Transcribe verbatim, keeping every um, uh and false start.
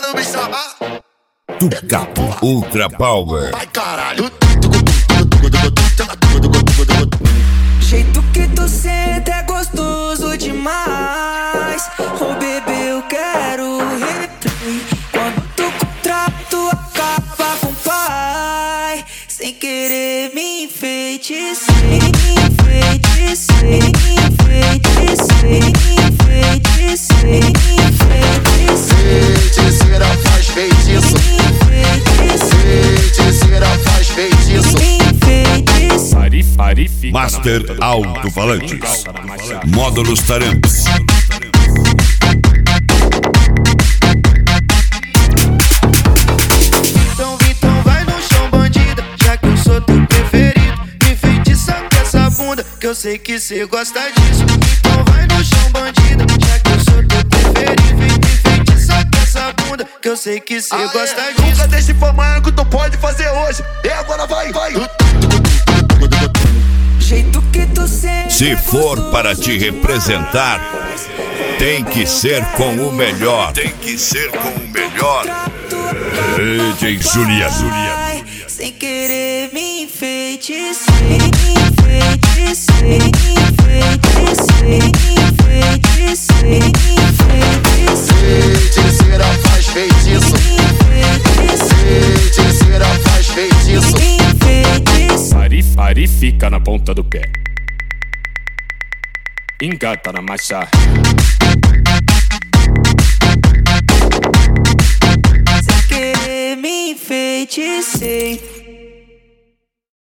não me chamar. Tucapo Ultra Power. Ai, caralho. Jeito que tu senta é gostoso demais. Oh, bebê, eu quero replay. Quando tu contrato acaba com o pai, sem querer me enfeitiçar, me enfeitiçar, me enfeitiçar, me enfeitiçar, me enfeitiçar. Feiticeira faz feitiço. Feiticeira faz feitiço. Master Alto-Falantes. Módulos Taramps. Então, então vai no chão, bandida, já que eu sou teu preferido. Me enfeitiça com essa bunda, que eu sei que cê gosta disso. Então vai no chão, bandida, já que eu sou teu preferido. Me enfeitiça com essa bunda, que eu sei que cê Ah, gosta é. disso. Nunca deixe pra amanhã que tu pode fazer hoje. E agora vai, vai. Jeito que tu senta. Se for para te representar, tem que ser com o melhor. Tem que ser com o melhor. D J Juliano. Sem querer me enfeitiçar, me enfeitiçar, me enfeitiçar, me enfeitiçar, me enfeitiçar. Feiticeira faz feitiço. Feiticeira faz feitiço. Fari, fari, fica na ponta do pé. Engata na marcha. Sem querer me enfeitiçar.